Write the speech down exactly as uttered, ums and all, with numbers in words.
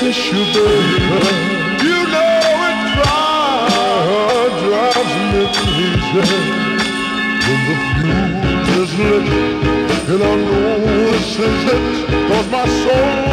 miss you, baby. You know it drives, drives me crazy. When the fuse is lit, and I know this is it, 'cause my soul